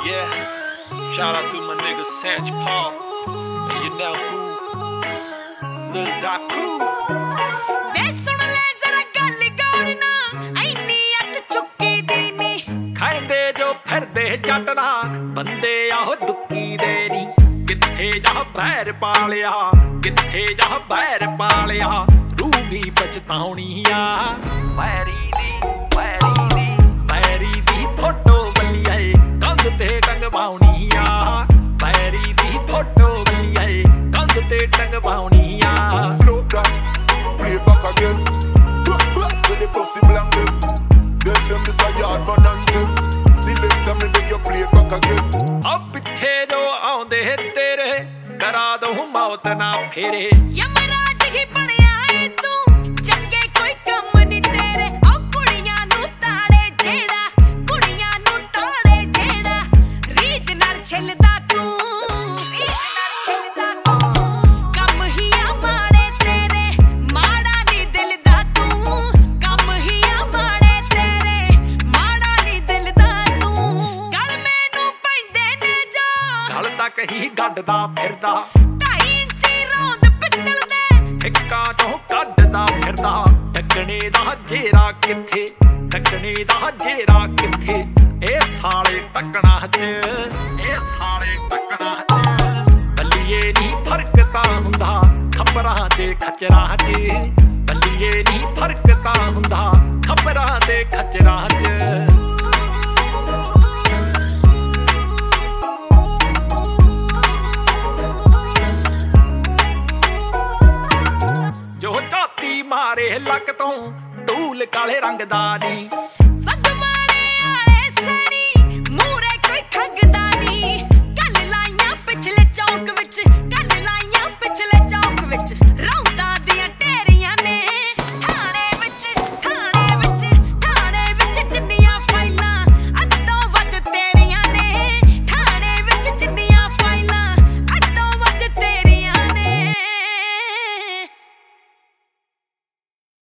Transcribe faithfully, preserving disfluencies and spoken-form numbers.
Yeah, shout out to my nigga Sanch Paul. And you know who? Lil Daku. ਵੇ ਸੁਣ ਲੈ ਜ਼ਰਾ ਗੱਲ ਗੌਰ ਨਾ ਐਨੀ ਅੱਤ ਚੁੱਕੀ ਦੀ ਨੀ ਖਾਂਦੇ ਜੋ ਫਿਰਦੇ ਜੱਟ ਦਾ ਬੰਦੇ ਆਹੋ ਦੁੱਕੀ ਦੇ ਨੀ ਕਿੱਥੇ ਜਾ ਬਹਿਰ ਪਾਲਿਆ ਕਿੱਥੇ ਜਾ ਬਹਿਰ ਪਾਲਿਆ ਰੂਹ ਵੀ ਪਛਤਾਉਣੀ ਆ ਵੈਰੀ ਦੀ ਵੈਰੀ ਦੀ ਵੈਰੀ ਦੀ ਫੋਟੋ ਬੱਲੀਏ ਕੰਧ ਤੇ ਟੰਗਵਾਉਣੀ ਆ ਵੈਰੀ ਦੀ ਫੋਟੋ ਬੱਲੀਏ ਕੰਧ ਤੇ ਟੰਗਵਾਉਣੀ ਆ Play back again. So the pussy blank them. Tell them this a yard man and them. Select them and then you play back again. ਆ ਪਿੱਛੇ ਜੋ ਆਉਂਦੇ ਤੇਰੇ ਕਰਾ ਦਊ ਮੌਤ ਨਾ ਫੇਰੇ ਯਮਰਾਜ ਹੀ ਬਣਿਆ ਏ ਤੂੰ ਚੰਗੇ ਕੋਈ ਕੰਮ ਨੀ ਤੇਰੇ ਓ ਕੁੜੀਆਂ ਨੂੰ ਤਾੜੇ ਜਿਹੜਾ ਕੁੜੀਆਂ ਨੂੰ ਤਾੜੇ ਜਿਹੜਾ ਰੀਝ ਨਾਲ ਛਿਲਦਾ ਤੂੰ ਕੰਮ ਹੀ ਆ ਮਾੜੇ ਤੇਰੇ ਮਾੜਾ ਨੀ ਦਿਲ ਦਾ ਤੂੰ ਕੰਮ ਹੀ ਆ ਮਾੜੇ ਤੇਰੇ ਮਾੜਾ ਨੀ ਦਿਲ ਦਾ ਤੂੰ ਗਲ ਮੈਨੂੰ ਪੈਂਦੇ ਨੇ ਜੋ ਗਲ ਤੱਕ ਹੀ ਗੱਡਦਾ ਫਿਰਦਾ ਢਾਈ ਇੰਚੀ ਰੌਂਦ ਪਿੱਤਲ ਦੇ ਇੱਕਾਂ ਚੋਂ ਕੱਢਦਾ ਫਿਰਦਾ ਟੱਕਣੇ ਦਾ ਜੇਰਾ ਕਿੱਥੇ ਟੱਕਣੇ ਦਾ ਜੇਰਾ ਕਿੱਥੇ ਇਹ ਸਾਲੇ ਟੱਕਣਾ ਚ ਇਹ ਸਾਲੇ ਟੱਕਣਾ ਚ ਬੱਲੀਏ ਨੀ ਫਰਕ ਤਾਂ ਹੁੰਦਾ ਖਬਰਾਂ ਤੇ ਖਚਰਾਂ ਚ ਬੱਲੀਏ ਨੀ ਫਰਕ ਤਾਂ ਹੁੰਦਾ ਖਬਰਾਂ ਤੇ ਖਚਰਾਂ ਚ ਜੋ ਝਾਤੀ ਮਾਰੇ ਲੱਕ ਤੋਂ ਢੂਲ ਕਾਲੇ ਰੰਗ ਦਾ ਨੀ